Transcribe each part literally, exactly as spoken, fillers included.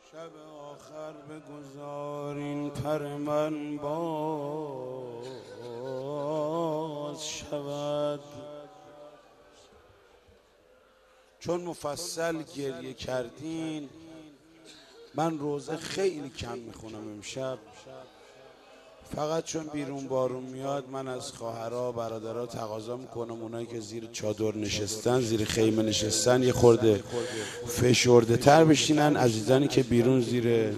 شب آخر بگذارین پر من باز شود، چون مفصل گریه کردین. من روزه خیلی کم میخونم امشب، فقط چون بیرون بارون میاد من از خواهرها برادرها تقاضا میکنم اونایی که زیر چادر نشستن، زیر خیمه نشستن، یه خورده فشرده تر بشینن. عزیزانی که بیرون زیر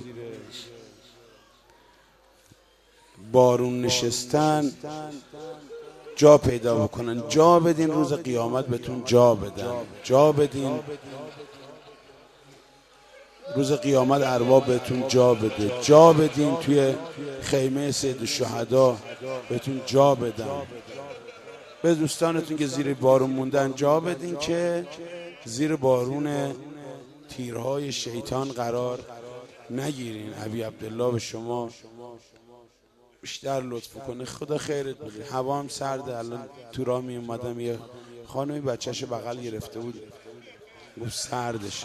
بارون نشستن جا پیدا بکنن، جا بدین، روز قیامت بهتون جا بدن، جا بدین، روز قیامت ارواح بهتون جا بده، جا بدین، توی خیمه سید الشهدا بهتون جا بدن. به دوستانتون که زیر بارون موندن جا بدین که زیر بارون تیرهای شیطان قرار نگیرین. ابی عبدالله به شما بیشتر لطف کنه، خدا خیرت بده. هوا هم سرده، الان تو راه می اومدم یه خانمی بچه‌ش بغل گرفته بود گفت سردشه.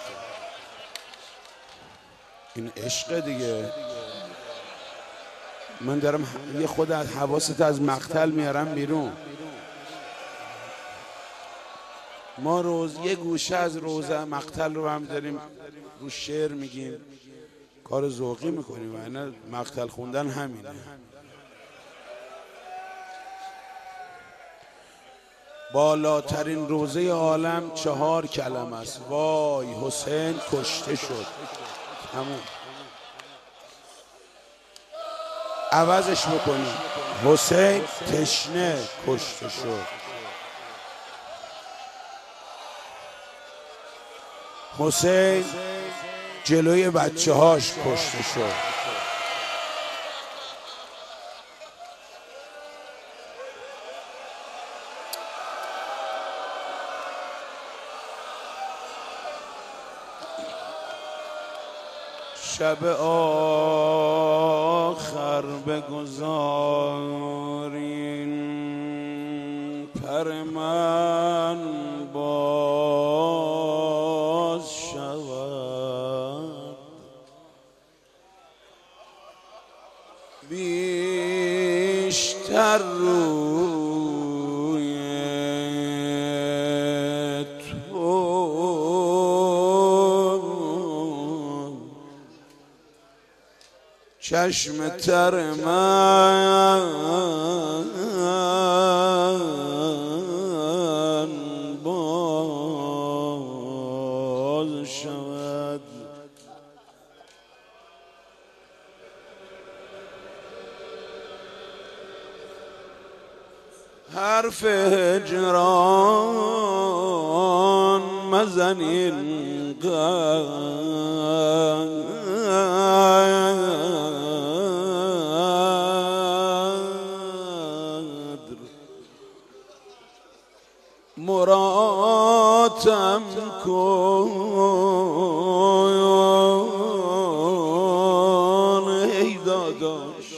این عشق دیگه. من دارم یه خود از حواست از مقتل میارم بیرون. ما روز یه گوشه از روزه مقتل رو هم داریم رو شعر میگیم، کار ذوقی میکنیم، و اینا مقتل خوندن همینه. بالاترین روزه عالم چهار کلمه است: وای حسین کشته شد. همون عوضش بکنیم: حسین تشنه کشته شد، حسین جلوی بچه هاش کشته شد. شب آخر بگذارین پر من باز شود، بیشتر روی تو چشم تر من باز شود. حرف هجران مزنین قدر، مراتم کن ای داداش،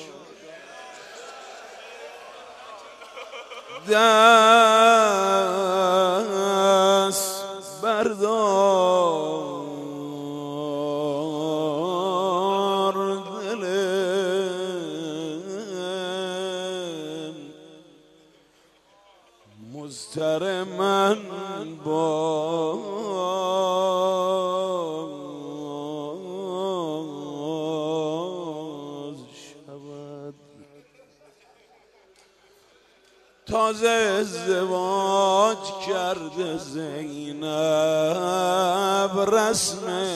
دست بردار دلم مضطر من باز شود. تازه ازدواج کرده زینب، رسم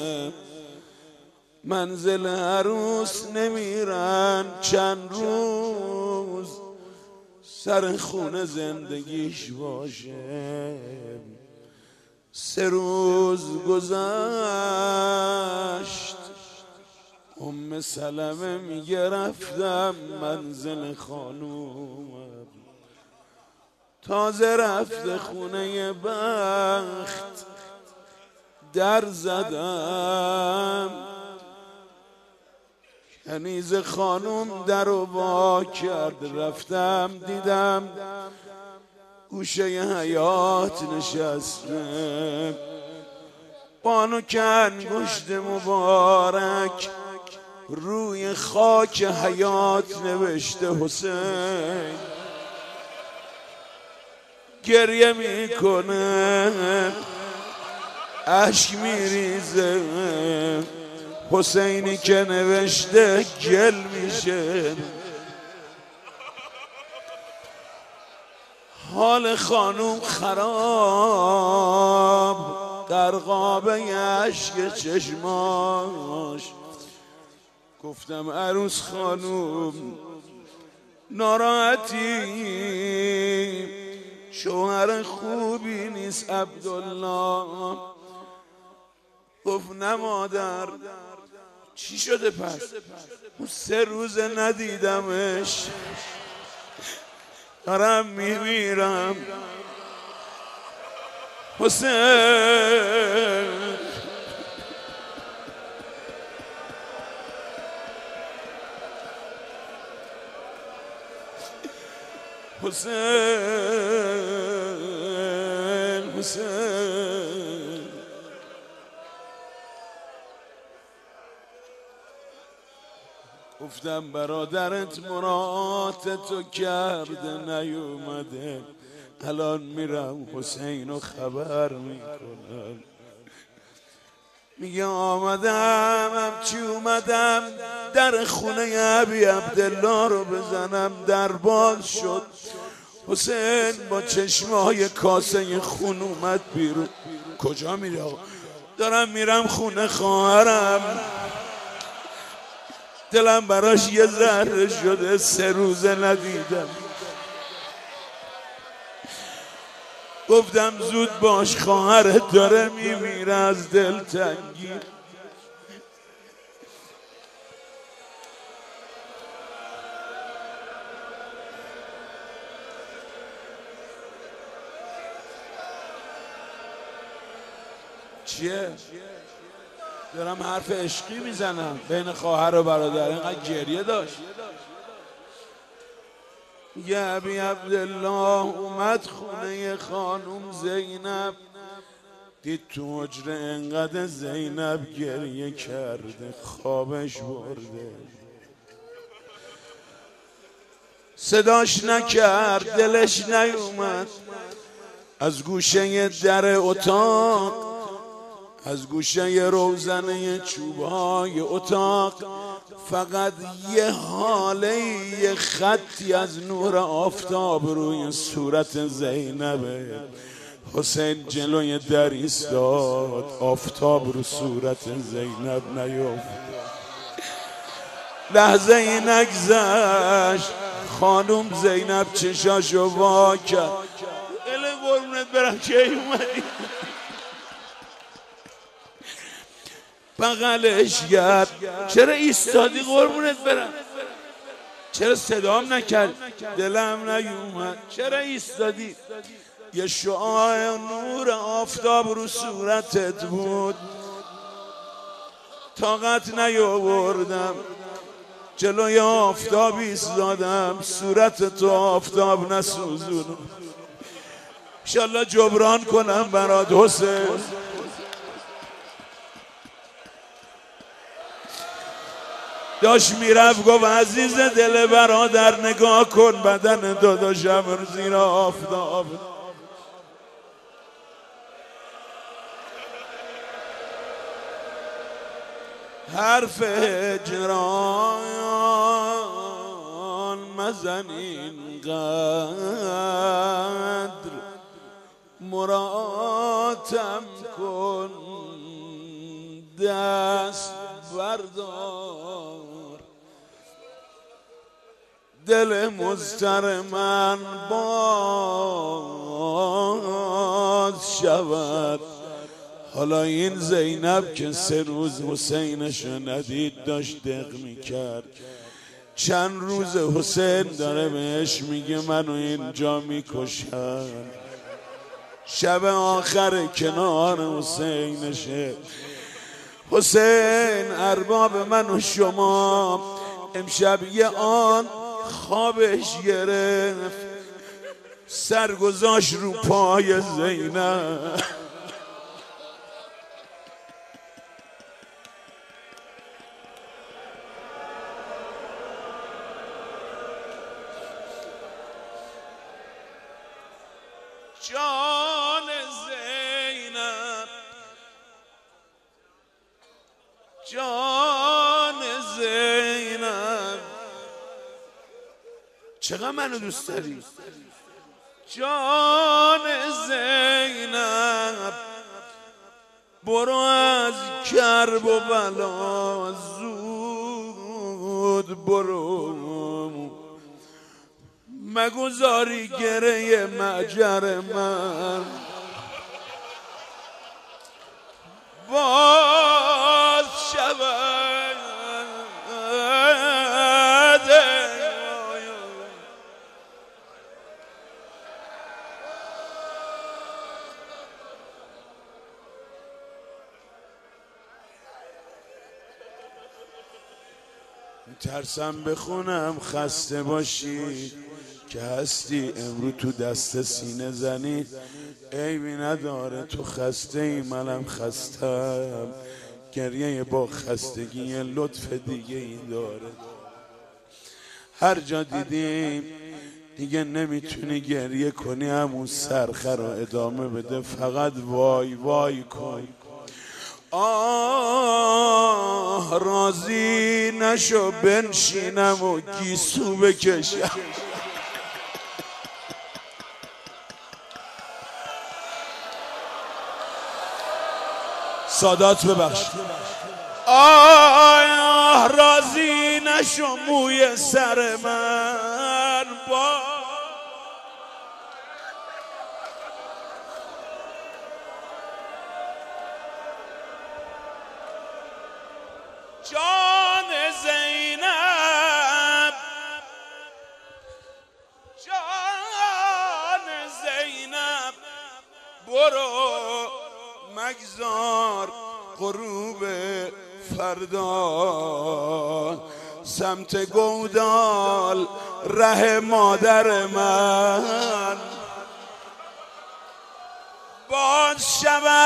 منزل عروس نمیرن چند روز، سر خونه زندگیش باشه. سه روز گذشت، ام سلمه میگه رفتم منزل خانومم، تازه رفته خونه بخت در زدم، کنیز خانوم در رو وا کرد، رفتم دیدم گوشه حیات نشسته، بانو که انگشت مبارک روی خاک حیات نوشته حسین، گریه میکنه اشک میریزه، حسینی که نوشته گل میشه. حال خانوم خراب، غرقابه اشک چشماش. گفتم عروس خانوم ناراحتی، شوهر خوبی نیست عبدالله. گفت نه مادر. چی شده پس؟ سه روز ندیدمش، دارم میمیرم. حسین حسین حسین گفتم برادرت مراد تو کرده نیومده، الان میرم حسینو خبر میکنم. میگه آمدم همچی اومدم در خونه ابی عبدالله رو بزنم، در باز شد. حسین با چشمای کاسه خون اومد بیرون. کجا میره آقا؟ دارم میرم خونه خواهرم. دلم براش یه ذره شده، سه روزه ندیدم. گفتم زود باش، خواهرت داره میمیره از دلتنگی. چیه؟ دارم حرف عشقی میزنم بین خواهر و برادر. اینقدر گریه داشت. یه ابی عبدالله اومد خونه خانوم زینب، دید تو حجره انقدر زینب گریه کرده، خوابش برده. صداش نکرد، دلش نیومد. از گوشه در اتاق، از گوشه روزنه چوبهای اتاق، فقط یه حاله، یه خطی از نور آفتاب روی صورت زینبه. حسین جلوی در ایستاد، آفتاب رو صورت زینب نیفت. لحظه ای نگذشت، خانوم زینب چشاشو وا کرد. اله قربونت برم کی اومدی؟ بغلش کرد. چرا ایستادی قربونت برم؟ چرا صدام نکرد؟ دلم نیومد. چرا ایستادی؟ یه شعاع نور آفتاب رو صورتت بود، طاقت نیاوردم جلوی آفتاب ایستادم، صورت تو آفتاب نسوزونم. انشالله جبران کنم برات حسین. داشت میرفت گفت عزیز دل برادر نگاه کن بدن داداشم زیر آفتاب. حرف هجران مزن اینقدر، مراتم کن دست بردار. دل مضطر من باز شود. حالا این زینب که سه روز حسینش ندید داشت دق میکرد. چند روز حسین داره بهش میگه منو اینجا میکشن. شب آخر کنار حسینشه. حسین ارباب من و شما امشب یه آن خوابش گرفت، سرگذاشت رو پای زینب. جان زینب جان زینب چقدر منو دوست داری جان زینب برو از کرب و بلا زود برو مگذاری گره مجر من باز شود ترسم بخونم خسته باشی که هستی امرو تو دست سینه زنی عیبی نداره تو خسته ای منم خستم گریه با خستگی لطف دیگه ای داره هر جا دیدیم دیگه نمیتونی گریه کنی همون سرخه رو ادامه بده فقط وای وای کن آه راضی نشو بنشینم و گیسو بکشم سادات ببخش آه راضی نشو موی سر من با جان زینب جان زینب برو مگذار غروب فردا سمت گودال ره مادر من باز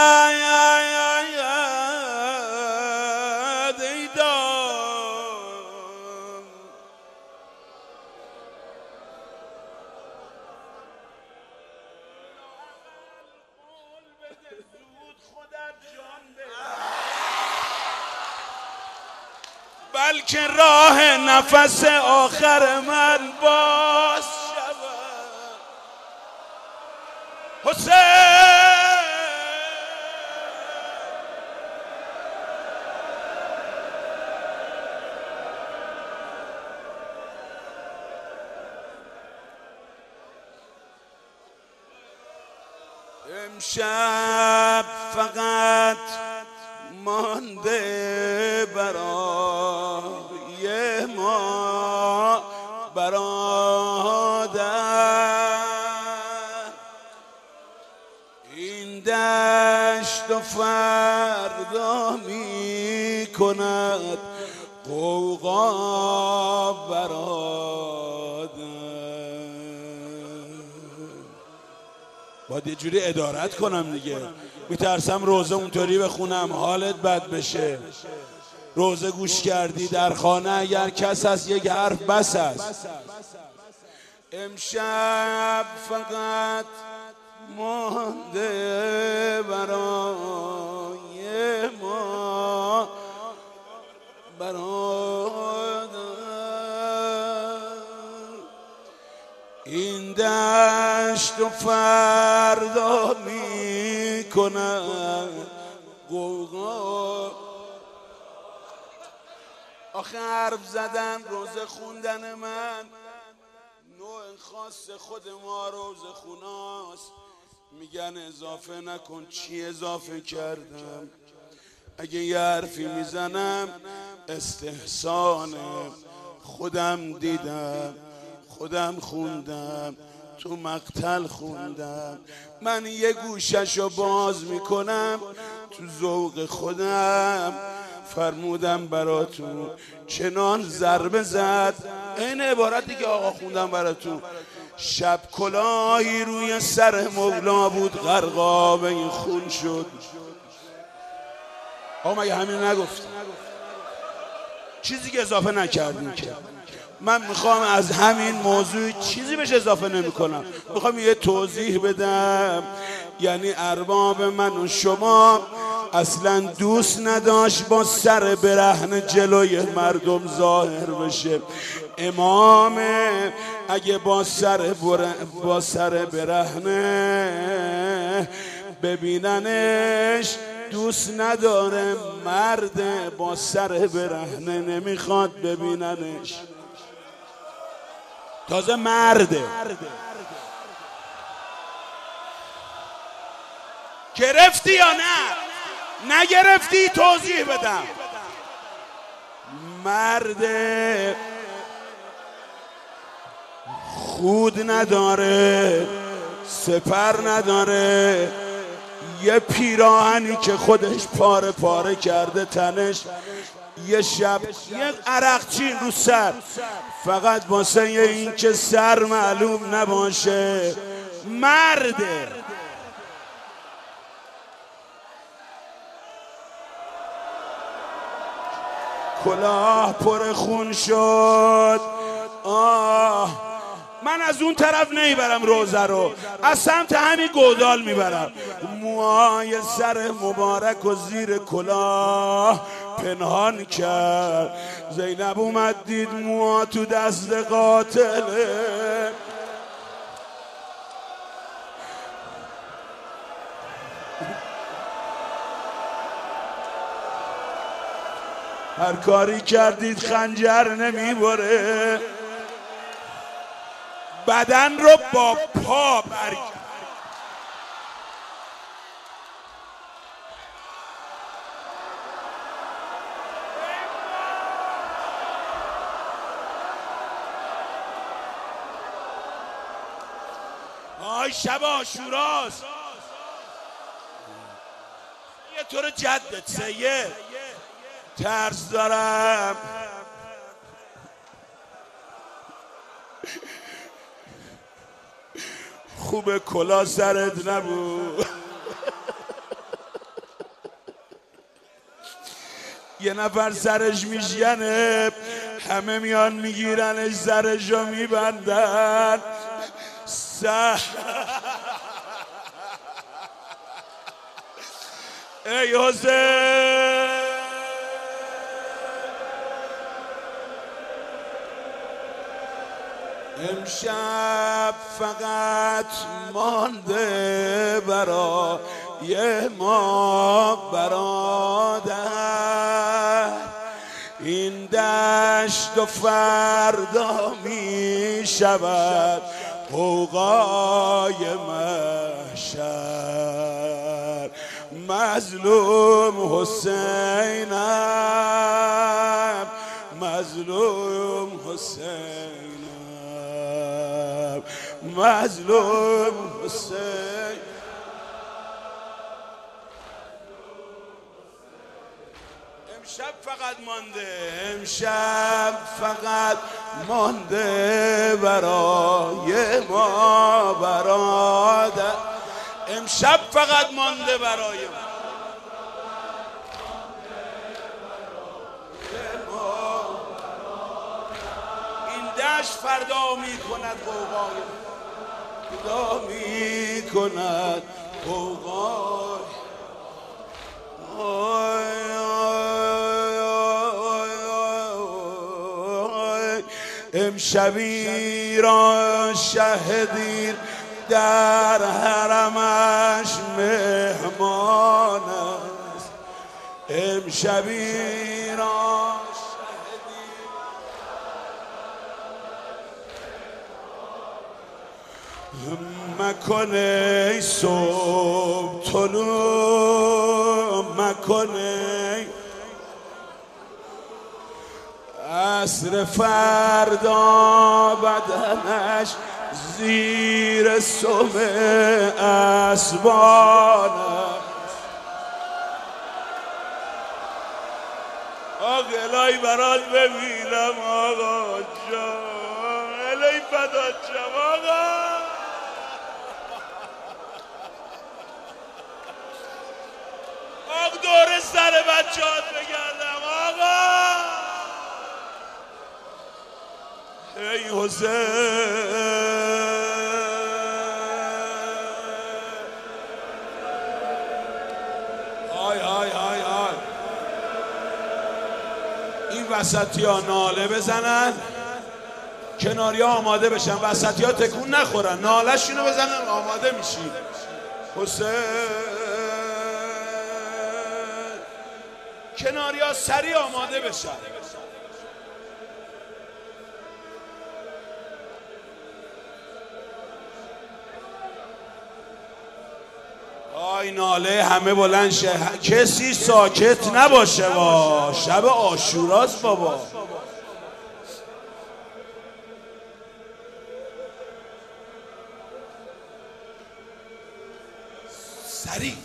شود بلکه راه نفس آخر من باز شود حسین امشب فقط مانده برای ما برادر این دشت و فردا می کند غوغا برادر باید یه جوری ادارت کنم دیگه میترسم روزه اونطوری بخونم حالت بد بشه روزه گوش کردی در خانه اگر کس هست یک حرف بس است امشب فقط مانده برای ما برادر این دشت و فردا می کند غوغا آخه حرف زدن روزه خوندن من نوع خاص خود ما روزه خوناست میگن اضافه نکن چی اضافه کردم اگه یه حرفی میزنم استحسانه خودم دیدم خودم خوندم تو مقتل خوندم من یه گوششو باز میکنم تو ذوق خودم فرمودم براتون چنان ضربه زد این عبارتی که آقا خوندم براتون شب کلاهی روی سر مولا بود غرقاب این خون شد آقا مگه همین نگفت چیزی که اضافه نکردیم که. من میخوام از همین موضوع چیزی بهش اضافه نمی کنم، میخوام یه توضیح بدم. یعنی ارباب من و شما اصلا دوست نداشت با سر برهنه جلوی مردم ظاهر بشه. امام اگه با سر با سر برهنه ببیننش دوست نداره، مرد با سر برهنه نمیخواد ببیننش. تازه مرده. گرفتی یا نه؟ نگرفتی توضیح بدم. مرده خود نداره، سپر نداره، یه پیراهنی که خودش پاره پاره کرده تنش، یه شب یه عرقچین رو سر، فقط واسه این که سر معلوم نباشه. مرده. کلاه پر خون شد. آه من از اون طرف نمیبرم روزه رو، از سمت همین گودال میبرم. موهای سر مبارک و زیر کلاه پنهان کرد. زینب اومد دید موها تو دست قاتله. هر کاری کردید خنجر نمیبره. بدن رو با پا برگرد. آی شب عاشوراست، یه طور جدت سید ترس دارم. خوب کلا سرت نبود. یه نفر سرش میشکنه، همه میان میگیرنش سرشو میبندن. سر ای حسین امشب فقط مانده برای ما برادر، این دشت و فردا می شود غوغای محشر. مظلوم حسینم، مظلوم حسینم، مظلوم حسین. امشب فقط مانده، امشب فقط مانده برای ما برادر. امشب فقط مانده برای ما. این دشت فردا می کند غوغای، فردا می کند غوغای. امشبی را شهدید در حرمش مهمان است. امشبی را شهدید مکنه صبح طلوع مکنه، عصر فردا بدنش زیر سم اسبان است. آقا الهی برات ببینم آقا جان، الهی فدات شم آقا. آقا دور سر بچه‌هات بگردم آقا. ای حسین آی آی آی آی این وسطی ها ناله بزنن، کناری ها آماده بشن، وسطی ها تکون نخورن، ناله شونو بزنن، آماده میشید. حسین کناری ها سریع آماده بشن. آی ناله همه بلند شه، کسی ساکت نباشه، با شب عاشوراست بابا. سریع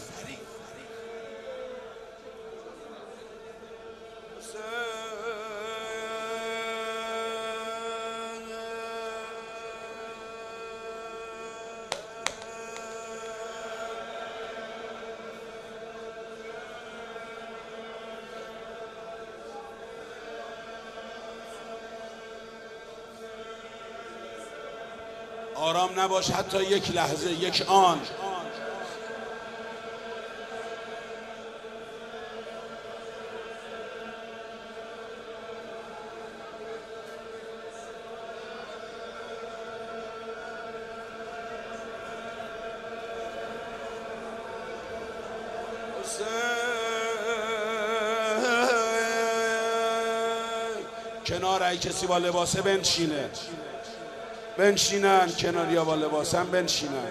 آرام نباش حتی یک لحظه، یک آن. کنار ای کسی با لباسه بنشینه، بنشینن، کناری ها با لباسم بنشینن.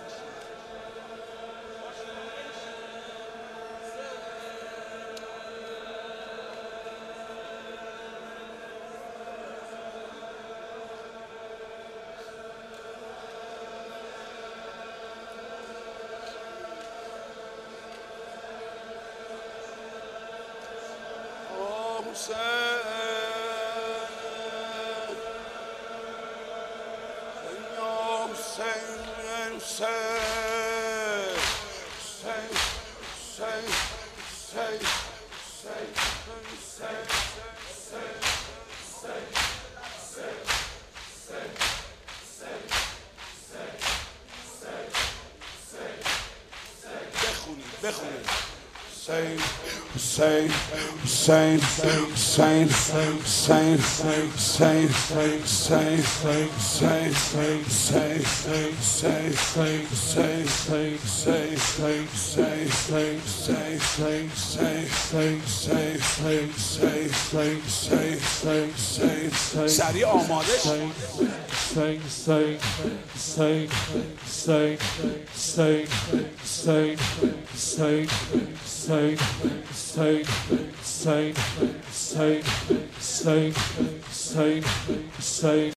آه حسین Say, say, say, say, say, say, بخونید بخونید Hussein, Hussein, Hussein, Hussein, Hussein, Hussein, Hussein, Hussein, Hussein, Hussein, Hussein, سریع آماده شد. Say, say, say, say, say, say, say, say, say, say, say, say, say, say, say.